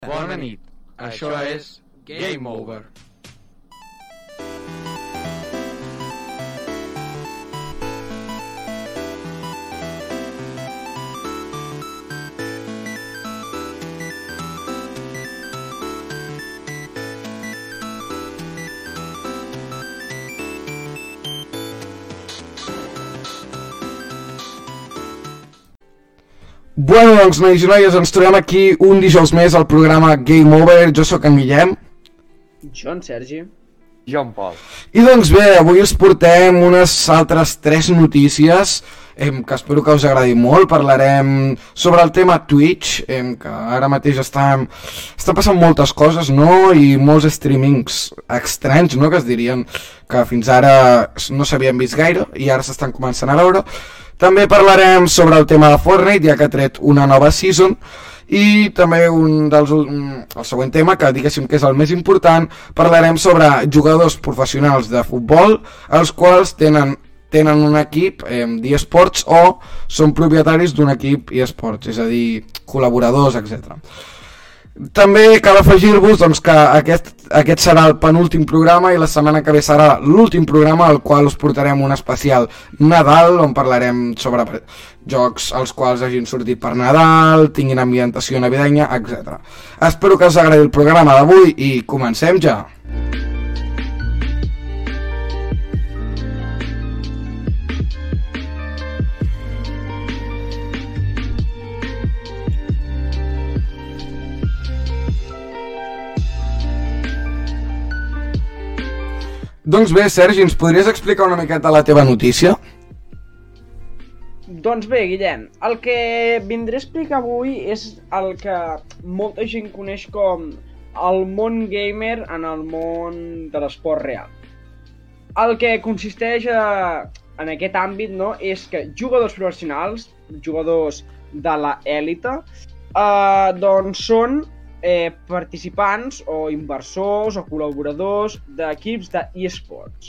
Bona nit, això és Game Over. Bueno, doncs, nois i noies, ens trobem aquí un dijous més al programa Game Over. Jo sóc en Guillem. Jo, en Sergi. Jo, en Pol. I doncs bé, avui us portem unes altres 3 notícies que espero que us agradi molt. Parlarem sobre el tema Twitch, que ara mateix està passant moltes coses, no? I molts streamings estranys, no? Que es dirien que fins ara no s'havien vist gaire i ara s'estan començant a veure. També parlarem sobre el tema de Fortnite, ja que ha tret una nova season, i també el següent tema, que diguéssim que és el més important, parlarem sobre jugadors professionals de futbol, els quals tenen un equip d'eSports o són propietaris d'un equip eSports, és a dir, col·laboradors, etc. També cal afegir-vos doncs, que aquest serà el penúltim programa i la setmana que ve serà l'últim programa, al qual us portarem un especial Nadal, on parlarem sobre jocs als quals hagin sortit per Nadal, tinguin ambientació navidenya, etc. Espero que us agradi el programa d'avui i comencem ja! Doncs bé, Sergi, ens podries explicar una miqueta la teva notícia? Doncs bé, Guillem, el que vindré a explicar avui és el que molta gent coneix com el món gamer en el món de l'esport real. El que consisteix en aquest àmbit, no, és que jugadors professionals, jugadors de l'èlite, doncs són participants o inversors o col·laboradors d'equips d'eSports.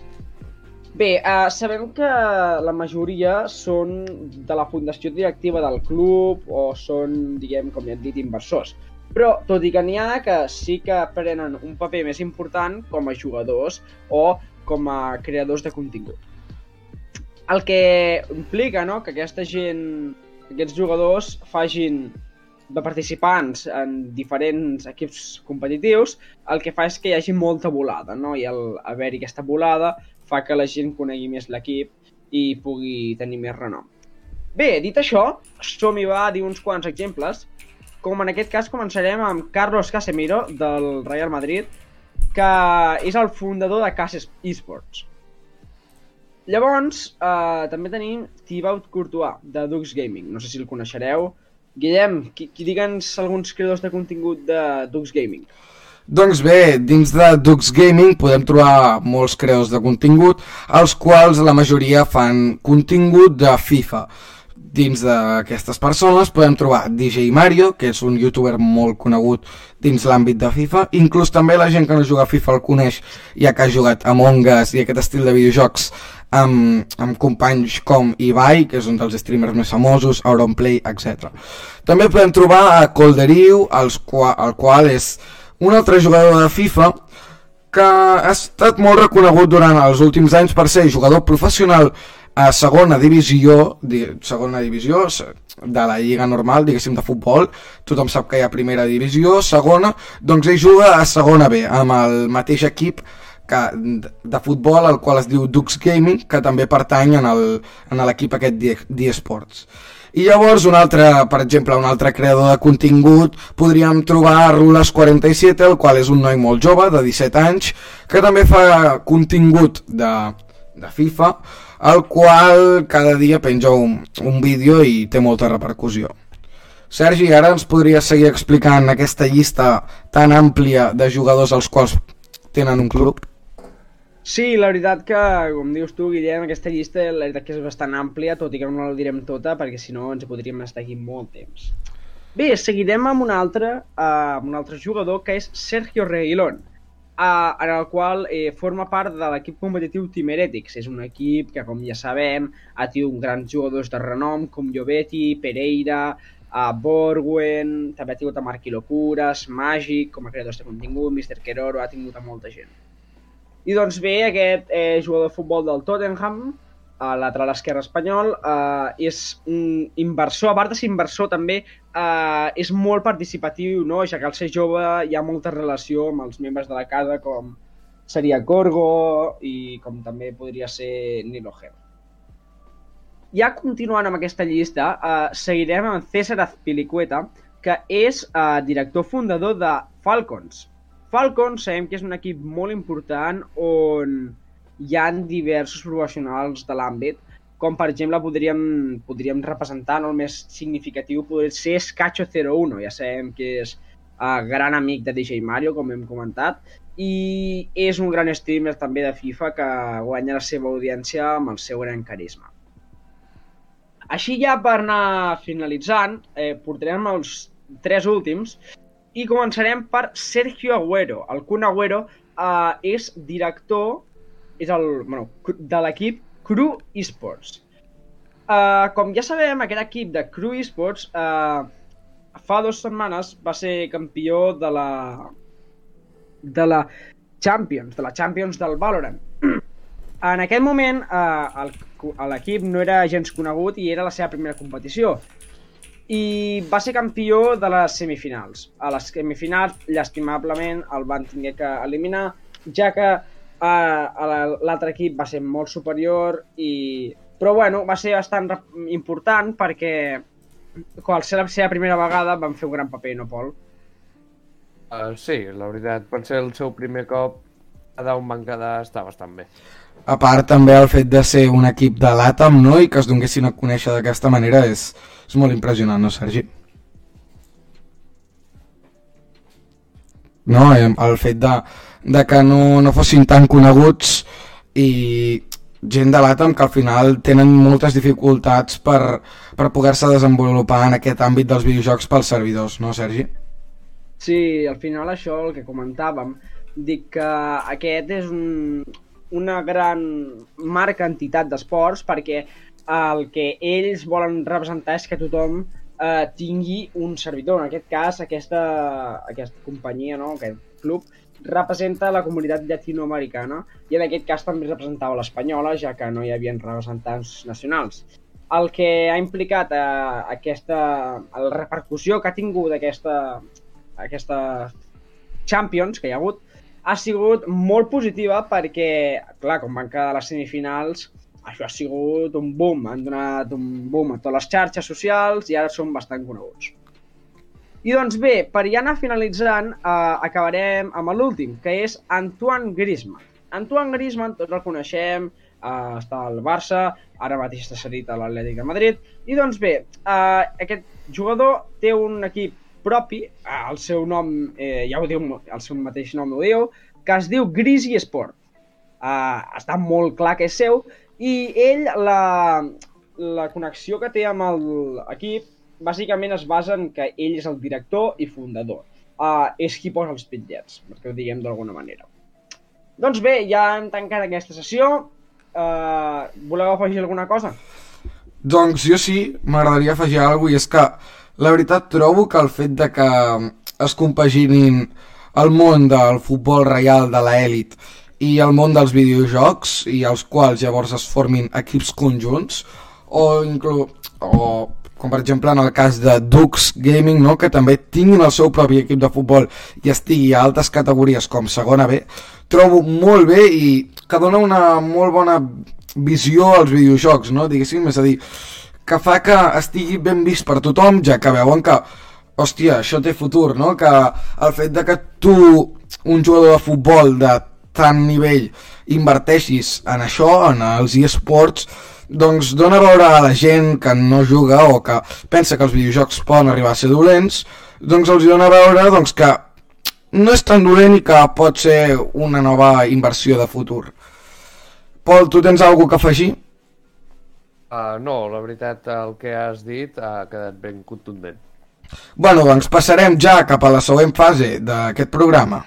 Bé, sabem que la majoria són de la fundació directiva del club o són, diguem, com ja hem dit, inversors. Però, tot i que n'hi ha que sí que prenen un paper més important com a jugadors o com a creadors de contingut. El que implica, no?, que aquesta gent, aquests jugadors facin de participants en diferents equips competitius, el que fa és que hi hagi molta volada, no? I al haver-hi aquesta volada fa que la gent conegui més l'equip i pugui tenir més renom. Bé, dit això, som-hi va a dir uns quants exemples, com en aquest cas començarem amb Carlos Casemiro del Real Madrid, que és el fundador de Cases Esports. Llavors, també tenim Thibaut Courtois de Dux Gaming, no sé si el coneixereu. Guillem, digue'ns alguns creadors de contingut de Dux Gaming. Doncs bé, dins de Dux Gaming podem trobar molts creadors de contingut, els quals la majoria fan contingut de FIFA. Dins d'aquestes persones podem trobar DJ Mario, que és un youtuber molt conegut dins l'àmbit de FIFA, inclús també la gent que no juga a FIFA el coneix, ja que ha jugat a Among Us i aquest estil de videojocs amb companys com Ibai, que és un dels streamers més famosos, Auronplay, etc. També podem trobar a Colderiu, el qual és un altre jugador de FIFA que ha estat molt reconegut durant els últims anys per ser jugador professional a segona divisió de la lliga normal, diguéssim, de futbol. Tothom sap que hi ha primera divisió, segona, doncs ell juga a segona B, amb el mateix equip de futbol, el qual es diu Dux Gaming, que també pertany en l'equip aquest d'eSports. I llavors, per exemple, un altre creador de contingut, podríem trobar Rulas47, el qual és un noi molt jove, de 17 anys, que també fa contingut de FIFA, el qual cada dia penja un vídeo i té molta repercussió. Sergi, ara ens podries seguir explicant aquesta llista tan àmplia de jugadors als quals tenen un club? Sí, la veritat que, com dius tu, Guillem, aquesta llista la veritat que és bastant àmplia, tot i que no la direm tota, perquè si no ens podríem estar aquí molt temps. Bé, seguirem amb un altre jugador, que és Sergio Reguilón, en el qual forma part de l'equip competitiu Team Heretics. És un equip que, com ja sabem, ha tingut grans jugadors de renom com Llobeti, Pereira, Borgwen, també ha tingut a Marqui Locures, Magic, com a creadors de contingut, Mr. Keroro, ha tingut a molta gent. I doncs bé, aquest jugador de futbol del Tottenham, lateral esquerre espanyol, és un inversor, a part de ser inversor també, és molt participatiu, no? Ja que al ser jove hi ha molta relació amb els membres de la casa, com seria Gorgo i com també podria ser Nilo Gem. Ja continuant amb aquesta llista, seguirem amb César Azpilicueta, que és director fundador de Falcons. Falcons sabem que és un equip molt important on hi ha diversos professionals de l'àmbit, com per exemple podríem representar, no? El més significatiu podria ser Scacho01, ja sabem que és gran amic de DJ Mario, com hem comentat, i és un gran streamer també de FIFA que guanya la seva audiència amb el seu gran carisma. Així ja per anar finalitzant, portarem els 3 últims i començarem per Sergio Agüero. El Kun Agüero és director de l'equip Crew Esports. Com ja sabem, aquest equip de Crew Esports fa 2 setmanes va ser campió de la Champions del Valorant. En aquest moment l'equip no era gens conegut i era la seva primera competició. I va ser campió de les semifinals. A les semifinals, llestimablement, el van haver que eliminar, ja que l'altre equip va ser molt superior, però bueno, va ser bastant important perquè quan ser la seva primera vegada van fer un gran paper, no, Pol? Sí, la veritat, per ser el seu primer cop, cada un van quedar està bastant bé. A part també el fet de ser un equip de l'Atom, no?, i que es donguessin a conèixer d'aquesta manera és molt impressionant, no, Sergi? No, el fet de que no fossin tan coneguts i gent de l'Atom que al final tenen moltes dificultats per poder-se desenvolupar en aquest àmbit dels videojocs pels servidors, no, Sergi? Sí, al final això, el que comentàvem, dic que aquest és una gran marca entitat d'esports perquè el que ells volen representar és que tothom tingui un servidor. En aquest cas, aquesta companyia, no? Aquest club, representa la comunitat llatinoamericana i en aquest cas també representava l'espanyola, ja que no hi havia representants nacionals. El que ha implicat la repercussió que ha tingut aquesta Champions que hi ha hagut ha sigut molt positiva perquè, clar, com van quedar a les semifinals, això ha sigut un boom, han donat un boom a totes les xarxes socials i ara són bastant coneguts. I doncs bé, per ja anar finalitzant, acabarem amb l'últim, que és Antoine Griezmann. Antoine Griezmann, tots el coneixem, està al Barça, ara mateix està cedit a l'Atlètic de Madrid, i doncs bé, aquest jugador té un equip propi, el seu nom, ja ho diu, el seu mateix nom ho diu, que es diu Greasy Sport. Està molt clar que és seu, i ell, la connexió que té amb l'equip, bàsicament es basa en que ell és el director i fundador. És qui posa els bitllets, perquè ho diguem d'alguna manera. Doncs bé, ja hem tancat aquesta sessió. Voleu afegir alguna cosa? Doncs jo sí, m'agradaria afegir alguna cosa, i és que la veritat trobo que el fet de que es compaginin el món del futbol real de l'elit i el món dels videojocs, i els quals llavors es formin equips conjunts, o com per exemple en el cas de Dux Gaming, no?, que també tinguin el seu propi equip de futbol i estigui a altes categories com segona B, trobo molt bé i que dona una molt bona visió als videojocs, no?, diguéssim, és a dir, que fa que estigui ben vist per tothom, ja que veuen que, hòstia, això té futur, no?, que el fet de que tu, un jugador de futbol de tant nivell, inverteixis en això, en els eSports, doncs dona a veure a la gent que no juga o que pensa que els videojocs poden arribar a ser dolents, doncs els dona a veure doncs, que no és tan dolent i que pot ser una nova inversió de futur. Pol, tu tens alguna cosa a afegir? No, la veritat, el que has dit ha quedat ben contundent. Bueno, doncs passarem ja cap a la següent fase d'aquest programa.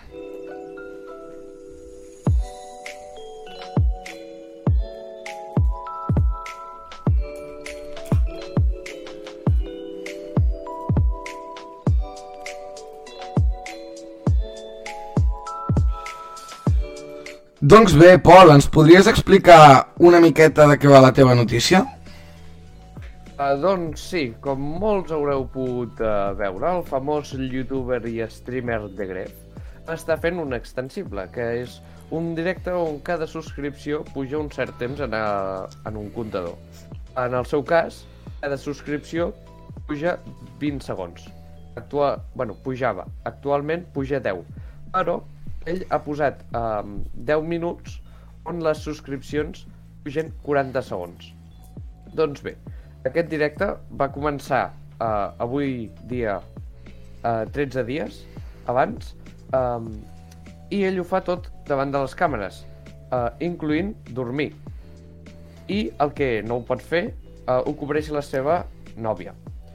Doncs bé, Pol, ens podries explicar una miqueta de què va la teva notícia? Doncs sí, com molts haureu pogut veure, el famós youtuber i streamer de Gref està fent un extensible, que és un directe on cada subscripció puja un cert temps en un comptador. En el seu cas, cada subscripció puja 20 segons. Pujava. Actualment puja 10. Però ell ha posat 10 minuts on les subscripcions pugen 40 segons. Doncs bé, aquest directe va començar avui dia 13 dies abans i ell ho fa tot davant de les càmeres, incloent dormir. I el que no ho pot fer ho cobreix la seva nòvia.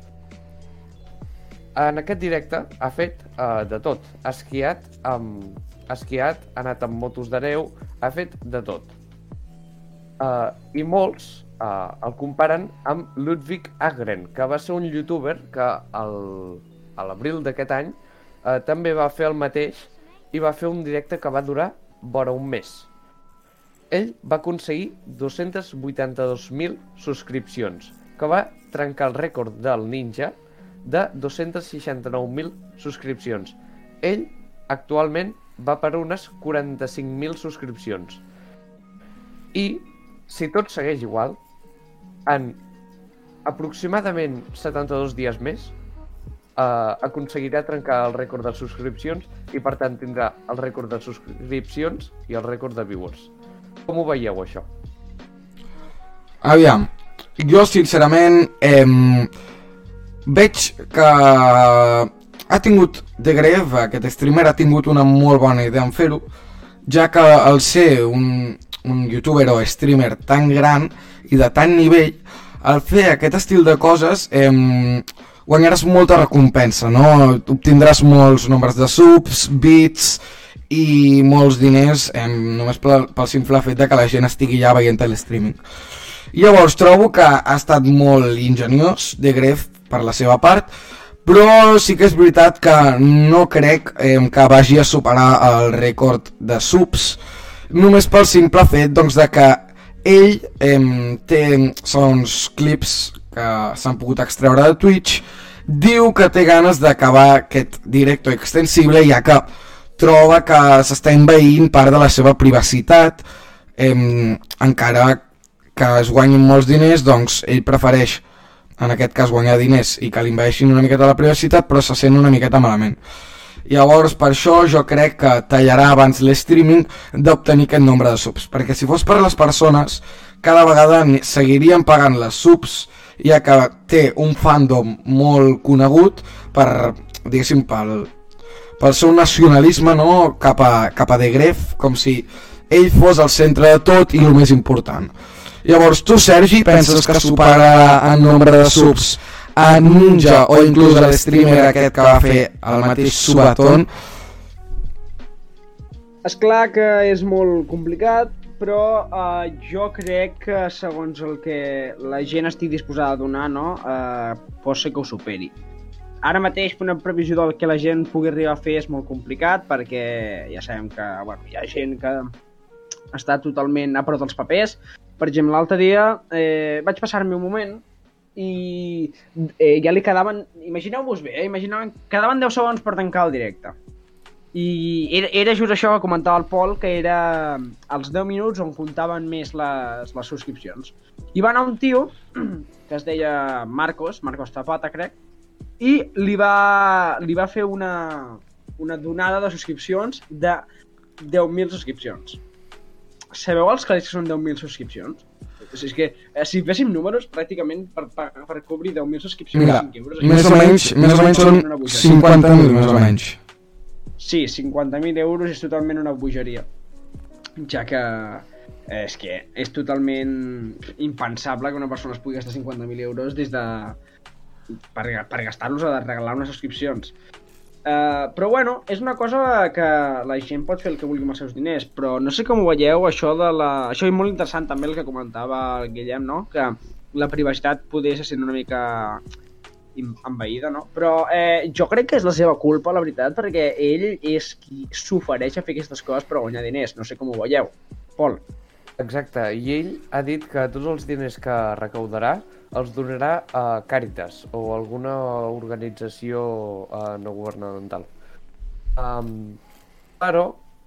En aquest directe ha fet de tot. Ha esquiat, ha anat amb motos de neu, ha fet de tot. I molts el comparen amb Ludwig Agren, que va ser un youtuber que a l'abril d'aquest any també va fer el mateix i va fer un directe que va durar vora un mes. Ell va aconseguir 282.000 subscripcions, que va trencar el rècord del Ninja de 269.000 subscripcions. Ell actualment va per unes 45.000 subscripcions. I si tot segueix igual, en aproximadament 72 dies més aconseguirà trencar el rècord de subscripcions i per tant tindrà el rècord de subscripcions i el rècord de viewers. Com ho veieu, això? Aviam, jo sincerament veig que ha tingut de Gref, aquest streamer ha tingut una molt bona idea en fer-ho, ja que al ser un youtuber o streamer tan gran i de tant nivell, al fer aquest estil de coses guanyaràs molta recompensa, no? Obtindràs molts nombres de subs, bits i molts diners només pel simple fet de que la gent estigui ja veient l'streaming. Llavors trobo que ha estat molt ingeniós de Gref per la seva part, però sí que és veritat que no crec que vagi a superar el rècord de subs, només pel simple fet doncs, de que ell té segons clips que s'han pogut extreure de Twitch, diu que té ganes d'acabar aquest directe extensible, ja que troba que s'està envaint part de la seva privacitat, encara que es guanyin molts diners, doncs ell prefereix en aquest cas guanyar diners i que li envaeixin una miqueta la privacitat, però se sent una miqueta malament. Llavors per això jo crec que tallarà abans l'streaming d'obtenir aquest nombre de subs, perquè si fos per les persones cada vegada seguirien pagant les subs, ja que té un fandom molt conegut per, diguéssim, pel seu nacionalisme, no? cap a de Gref, com si ell fos el centre de tot i el més important. Llavors tu, Sergi, penses que superarà en nombre de subs a Ninja o inclús a l'streamer aquest que va fer el mateix Subaton? És clar que és molt complicat, però jo crec que segons el que la gent estigui disposada a donar, no, pot ser que ho superi. Ara mateix una previsió del que la gent pugui arribar a fer és molt complicat, perquè ja sabem que hi ha gent que està totalment a prop dels papers. Per exemple, l'altre dia vaig passar-me un moment i ja li quedaven, imagineu-vos bé, quedaven 10 segons per tancar el directe. I era just això que comentava el Pol, que era els 10 minuts on comptaven més les subscripcions. I va anar un tio, que es deia Marcos Zapata, crec, i li va fer una donada de subscripcions de 10.000 subscripcions. Sabeu els calés que són 10.000 subscripcions? És que si féssim números, pràcticament per cobrir 10.000 subscripcions mira, 5 euros... Més o menys són 50.000, més o menys. Sí, 50.000 euros és totalment una bogeria. Ja que és totalment impensable que una persona es pugui gastar 50.000 euros per gastar-los a regalar unes subscripcions. Però bueno, és una cosa que la gent pot fer el que vulgui amb els seus diners, però no sé com ho veieu, això és molt interessant també el que comentava el Guillem, no? Que la privacitat poder se sent una mica envaïda, no? Però jo crec que és la seva culpa, la veritat, perquè ell és qui s'ofereix a fer aquestes coses per guanyar diners. No sé com ho veieu. Pol. Exacte, i ell ha dit que tots els diners que recaudarà els donarà a Càritas o alguna organització no governamental. Però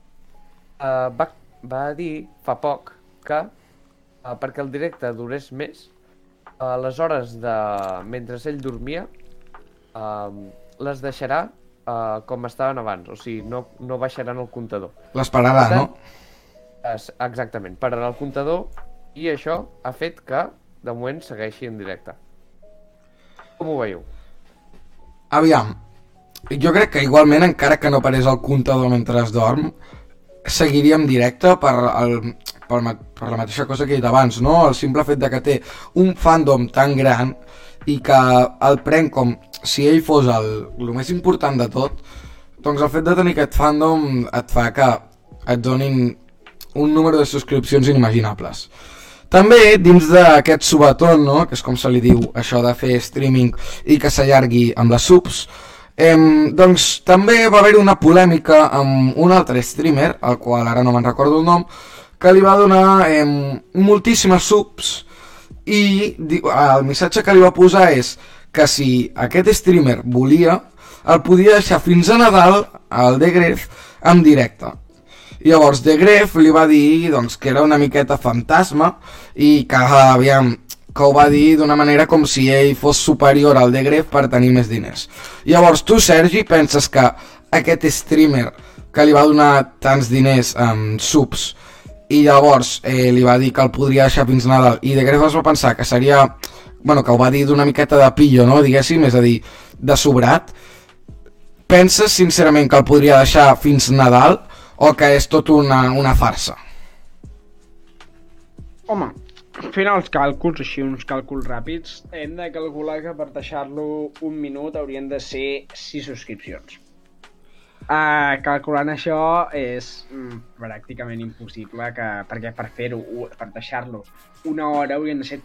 va dir fa poc que perquè el directe durés més, les hores mentre ell dormia les deixarà com estaven abans, o sigui, no baixaran el comptador. Les pararà, no? Exactament, pararà el comptador i això ha fet que de moment segueixi en directe. Com ho veieu? Aviam, jo crec que igualment, encara que no parés el comptador mentre es dorm, seguiria en directe per la mateixa cosa que he dit abans, no? El simple fet de que té un fandom tan gran i que el pren com si ell fos el més important de tot, doncs el fet de tenir aquest fandom et fa que et donin un número de subscripcions inimaginables. També, dins d'aquest subaton, no? Que és com se li diu això de fer streaming i que s'allargui amb les subs, doncs també va haver una polèmica amb un altre streamer, el qual ara no me'n recordo el nom, que li va donar moltíssimes subs i el missatge que li va posar és que si aquest streamer volia, el podia deixar fins a Nadal al The Gref en directe. I llavors The Gref li va dir doncs, que era una miqueta fantasma i que, que ho va dir d'una manera com si ell fos superior al The Gref per tenir més diners. Llavors tu, Sergi, penses que aquest streamer que li va donar tants diners amb subs i llavors li va dir que el podria deixar fins Nadal i The Gref es va pensar que seria, bueno, que ho va dir d'una miqueta de pillo, no? Diguéssim, és a dir, de sobrat, penses sincerament que el podria deixar fins Nadal o que és tot una farsa? Home, fent els càlculs, així uns càlculs ràpids, hem de calcular que per deixar-lo un minut haurien de ser 6 subscripcions. Calculant això és pràcticament impossible, perquè per fer-ho, per deixar-lo una hora haurien de ser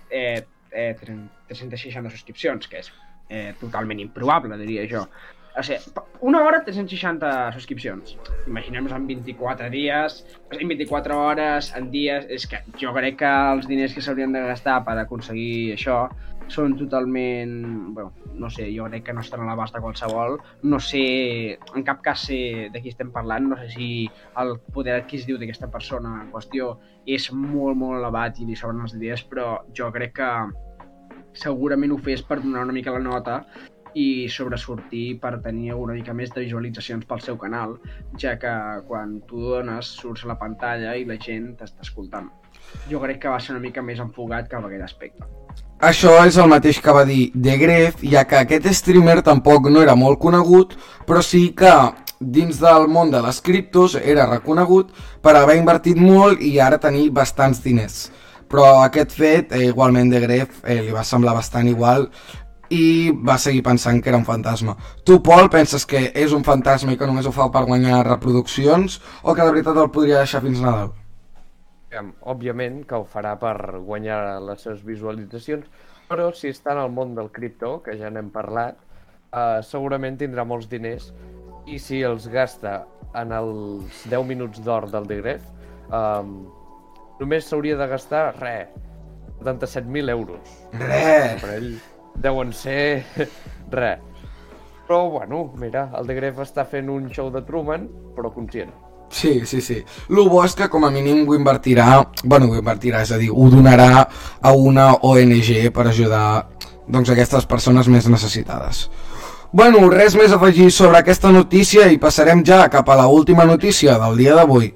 360 subscripcions, que és totalment improbable, diria jo. O sigui, una hora 360 subscripcions. Imaginem-nos en 24 dies, en 24 hores, en dies... És que jo crec que els diners que s'haurien de gastar per aconseguir això són totalment... Bueno, no sé, jo crec que no estan a l'abast de qualsevol. No sé, en cap cas sé de qui estem parlant, no sé si el poder adquisitiu d'aquesta persona en qüestió és molt, molt elevat i li sobren els diners, però jo crec que segurament ho fes per donar una mica la nota i sobresortir per tenir una mica més de visualitzacions pel seu canal, ja que quan tu dones surts a la pantalla i la gent t'està escoltant. Jo crec que va ser una mica més enfocat cap a aquest aspecte. Això és el mateix que va dir The Gref, ja que aquest streamer tampoc no era molt conegut, però sí que dins del món de les criptos era reconegut per haver invertit molt i ara tenir bastants diners. Però aquest fet, igualment The Gref li va semblar bastant igual i va seguir pensant que era un fantasma. Tu, Pol, penses que és un fantasma i que només ho fa per guanyar reproduccions o que de veritat el podria deixar fins Nadal? Òbviament que ho farà per guanyar les seves visualitzacions, però si està en el món del cripto, que ja n'hem parlat, segurament tindrà molts diners i si els gasta en els 10 minuts d'or del The Gref, només s'hauria de gastar, 77.000 euros. Per ell deuen ser res. Però, bueno, mira, el The Gref està fent un show de Truman, però conscient. Sí. Lo bo és que com a mínim ho invertirà, és a dir, ho donarà a una ONG per ajudar doncs, aquestes persones més necessitades. Bueno, res més a afegir sobre aquesta notícia i passarem ja cap a la última notícia del dia d'avui.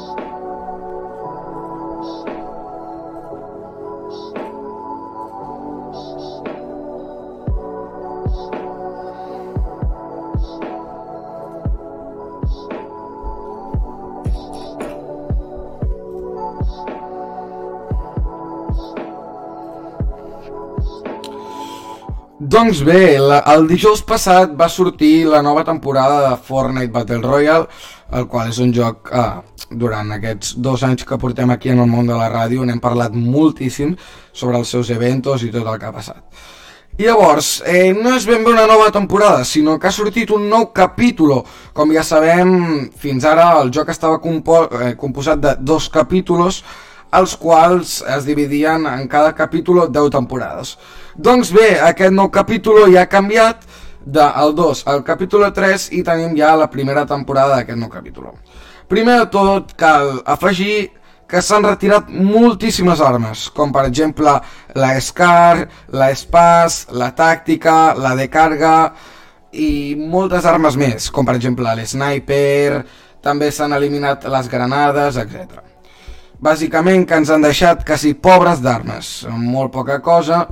Doncs bé, el dijous passat va sortir la nova temporada de Fortnite Battle Royale, el qual és un joc durant aquests 2 anys que portem aquí en el món de la ràdio n'hem parlat moltíssim sobre els seus eventos i tot el que ha passat. I llavors, no és ben bé una nova temporada, sinó que ha sortit un nou capítol. Com ja sabem, fins ara el joc estava composat de 2 capítols, els quals es dividien en cada capítol 10 temporades. Doncs bé, aquest nou capítol ja ha canviat del 2 al capítol 3 i tenim ja la primera temporada d'aquest nou capítol. Primer de tot, cal afegir que s'han retirat moltíssimes armes, com per exemple la SCAR, la SPAS, la tàctica, la de càrrega i moltes armes més, com per exemple l'Sniper, també s'han eliminat les granades, etc. Bàsicament que ens han deixat quasi pobres d'armes, molt poca cosa,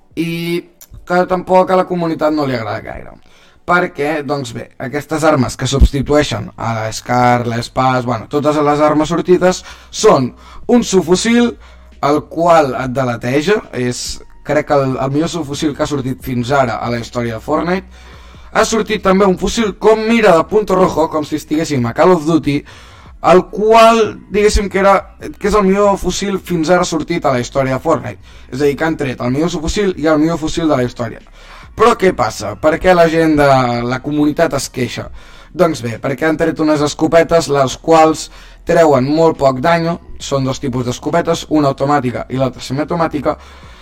i que tampoc a la comunitat no li agrada gaire. Perquè, doncs bé, aquestes armes que substitueixen a la SCAR, l'SPAS, bueno, totes les armes sortides són un subfusil, el qual et deleteja, crec que el millor subfusil que ha sortit fins ara a la història de Fortnite. Ha sortit també un fusil com mira de punto rojo, com si estiguéssim a Call of Duty, el qual, diguéssim que és el millor fusil fins ara sortit a la història de Fortnite. És a dir, que han tret el millor subfusil i el millor fusil de la història. Però què passa? Per què la gent de la comunitat es queixa? Doncs bé, perquè han tret unes escopetes les quals treuen molt poc dany, són 2 tipus d'escopetes, una automàtica i l'altra semiautomàtica,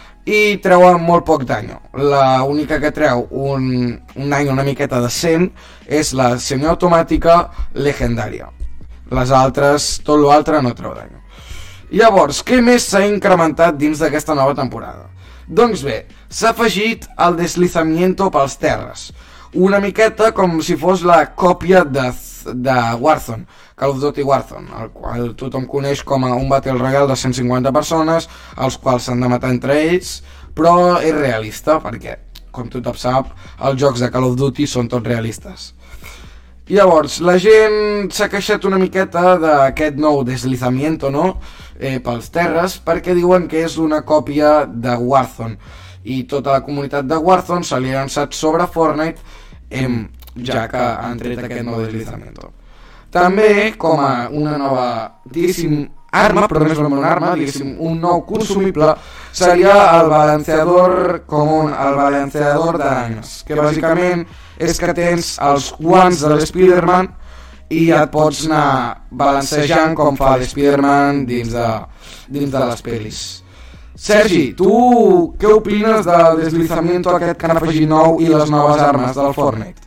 i treuen molt poc dany. La única que treu un dany una miqueta decent és la semiautomàtica legendària. Les altres, tot l'altre no treu dany. Llavors, què més s'ha incrementat dins d'aquesta nova temporada? Doncs bé, s'ha afegit el deslizamiento pels terres, una miqueta com si fos la còpia de Warzone, Call of Duty Warzone, el qual tothom coneix com a un Battle Royale de 150 persones, els quals s'han de matar entre ells, però és realista, perquè, com tothom sap, els jocs de Call of Duty són tots realistes. Llavors, la gent s'ha queixat una miqueta d'aquest nou deslizamiento, no?, pels terres, perquè diuen que és una còpia de Warzone, i tota la comunitat de Warzone se li ha llançat sobre Fortnite, ja que han tret aquest nou deslizamiento. També, com a una nova, diguéssim, arma, però no és una arma, diguéssim, un nou consumible, seria el balanceador común, el balanceador d'aranyes, que bàsicament és que tens els guants de l'Spiderman i et pots anar balancejant com fa l'Spiderman dins de les pel·lis. Sergi, tu què opines del deslizamiento aquest que han afegit nou i les noves armes del Fortnite?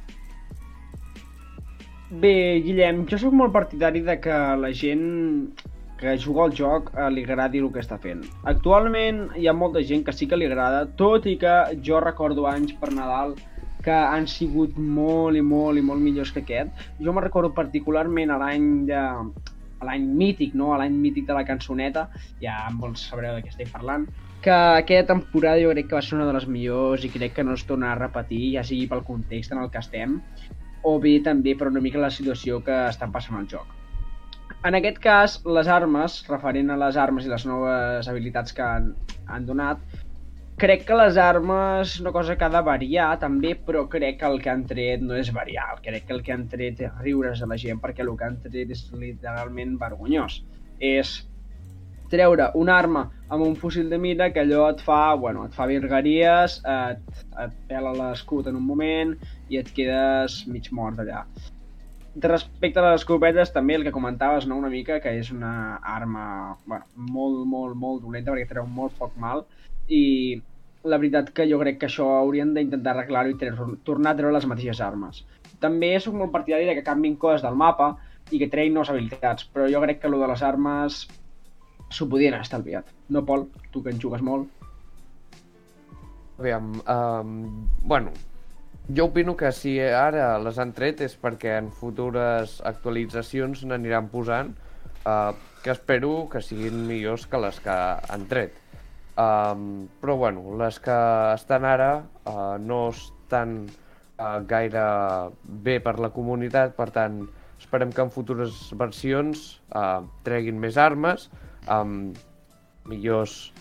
Bé, Guillem, jo sóc molt partidari de que la gent que juga al joc li agradi el que està fent. Actualment hi ha molta gent que sí que li agrada, tot i que jo recordo anys per Nadal que han sigut molt i molt millors que aquest. Jo me'n recordo particularment a l'any mític, no? A l'any mític de la cançoneta, ja molts sabreu de què estic parlant, que aquella temporada jo crec que va ser una de les millors i crec que no es torna a repetir, ja sigui pel context en el que estem, o bé també per una mica la situació que està passant al joc. En aquest cas, les armes, referent a les armes i les noves habilitats que han donat, crec que les armes és una cosa que ha de variar també, però crec que el que han tret no és variar. Crec que el que han tret és riure's a la gent, perquè el que han tret és literalment vergonyós. És treure una arma amb un fusil de mira que allò et fa virgueries, et pela l'escut en un moment i et quedes mig mort allà. Respecte a les escopetes, també el que comentaves, no, una mica, que és una arma molt dolenta perquè treu molt poc mal, i la veritat que jo crec que això haurien d'intentar arreglar-ho i tornar a treure les mateixes armes. També soc molt partidari de que canviïn coses del mapa i que treguin noves habilitats, però jo crec que allò de les armes s'ho podien haver estalviat. No, Pol? Tu que en jugues molt. Aviam, jo opino que si ara les han tret és perquè en futures actualitzacions n'aniran posant, que espero que siguin millors que les que han tret. Però bueno, les que estan ara no estan gaire bé per la comunitat, per tant esperem que en futures versions treguin més armes, millors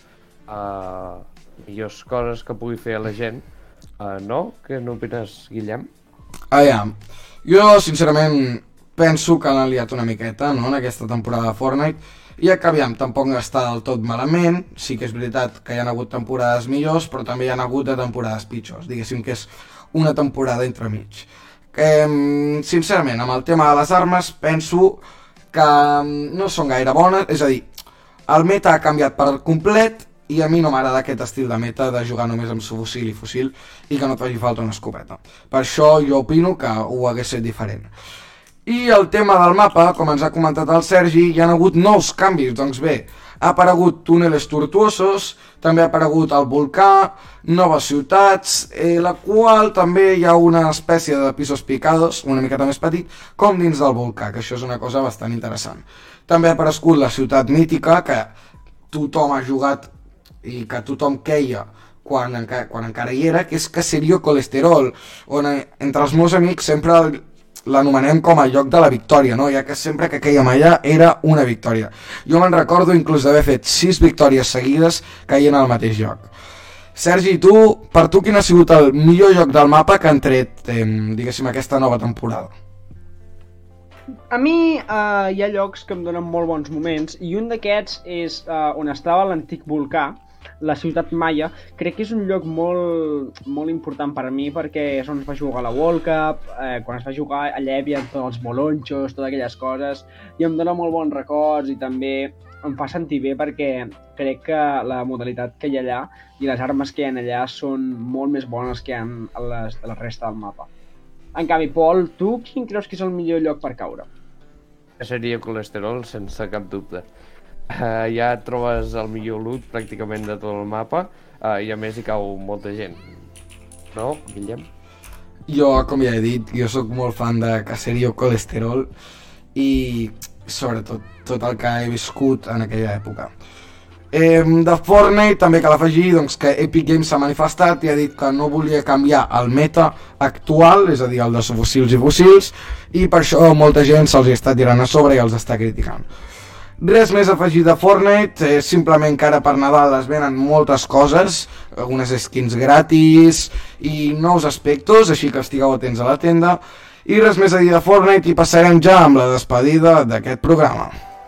coses que pugui fer la gent, no? Què n'opines, Guillem? Jo sincerament penso que l'han liat una miqueta, no?, en aquesta temporada de Fortnite, i que aviam, tampoc no està del tot malament, sí que és veritat que hi ha hagut temporades millors, però també hi ha hagut de temporades pitjors, diguéssim que és una temporada entremig. Sincerament, amb el tema de les armes penso que no són gaire bones, és a dir, el meta ha canviat per complet i a mi no m'agrada aquest estil de meta de jugar només amb subfusil i fusil i que no et faci falta una escopeta. Per això jo opino que ho hagués set diferent. I el tema del mapa, com ens ha comentat el Sergi, hi ha hagut nous canvis, doncs bé, ha aparegut túneles tortuosos, també ha aparegut el volcà, noves ciutats, la qual també hi ha una espècie de pisos picados, una miqueta més petit, com dins del volcà, que això és una cosa bastant interessant. També ha aparegut la ciutat mítica, que tothom ha jugat i que tothom queia quan encara hi era, que és Caserío Colesterol, on entre els meus amics sempre l'anomenem com a lloc de la victòria, no? Ja que sempre que quèiem allà era una victòria. Jo me'n recordo inclús d'haver fet 6 victòries seguides caient al mateix lloc. Sergi, per tu quin ha sigut el millor lloc del mapa que han tret, diguéssim, aquesta nova temporada? A mi hi ha llocs que em donen molt bons moments i un d'aquests és on estava l'antic volcà, la ciutat Maia. Crec que és un lloc molt important per a mi perquè és on es va jugar la World Cup, quan es va jugar allà hi havia tots els molonxos, totes aquelles coses, i em dona molt bons records i també em fa sentir bé perquè crec que la modalitat que hi ha allà i les armes que hi ha allà són molt més bones que hi ha a la resta del mapa. En canvi, Pol, tu quin creus que és el millor lloc per caure? Seria colesterol, sense cap dubte. Ja trobes el millor loot pràcticament de tot el mapa i a més hi cau molta gent. No, Guillem? Jo, com ja he dit, jo sóc molt fan de Caserío Colesterol i sobretot tot el que he viscut en aquella època. De Fortnite també cal afegir doncs, que Epic Games s'ha manifestat i ha dit que no volia canviar el meta actual, és a dir, el de fusils i fusils, i per això molta gent se'ls està tirant a sobre i els està criticant. Res més a afegir de Fortnite, simplement que ara per Nadal es venen moltes coses, algunes skins gratis i nous aspectes, així que estigueu atents a la tenda. I res més a dir de Fortnite i passarem ja amb la despedida d'aquest programa.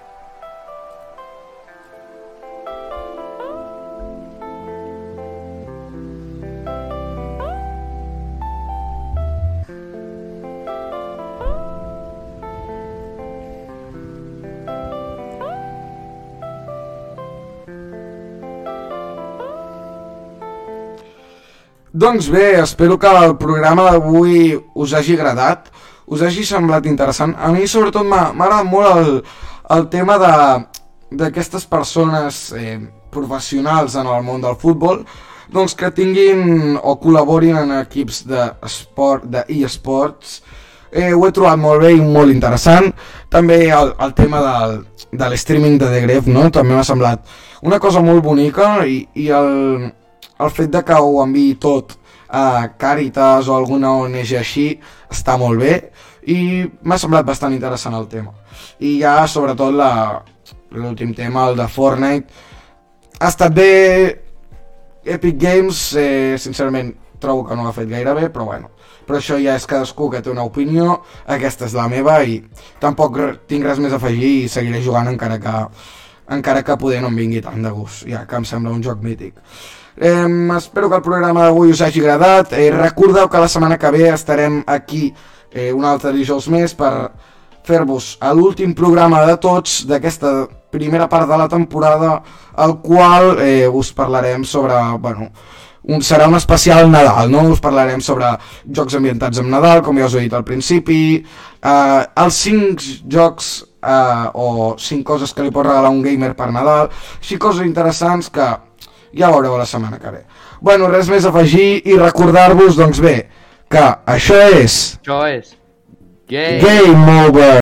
Doncs bé, espero que el programa d'avui us hagi agradat, us hagi semblat interessant. A mi sobretot m'ha agradat molt el tema d'aquestes persones professionals en el món del futbol, doncs que tinguin o col·laborin en equips d'eSports. Ho he trobat molt bé i molt interessant. També el tema de l'streaming de The Gref, no? També m'ha semblat una cosa molt bonica i el fet de que ho enviï tot a Càritas o alguna ONG així està molt bé i m'ha semblat bastant interessant el tema. I ja sobretot l'últim tema, el de Fortnite, ha estat bé. Epic Games sincerament trobo que no l'ha fet gaire bé, però bueno, però això ja és cadascú que té una opinió, aquesta és la meva i tampoc tinc res més a afegir i seguiré jugant encara que poder no em vingui tant de gust, ja que em sembla un joc mític. Espero que el programa d'avui us hagi agradat. Recordeu que la setmana que ve estarem aquí un altre dijous més per fer-vos l'últim programa de tots d'aquesta primera part de la temporada, el qual us parlarem sobre, bueno, serà un especial Nadal, no? Us parlarem sobre jocs ambientats amb Nadal, com ja us he dit al principi, els 5 jocs o 5 coses que li pot regalar un gamer per Nadal, així coses interessants que ja veureu la setmana que ve. Bueno, res més a afegir i recordar-vos, doncs bé, que això és Game Game Over!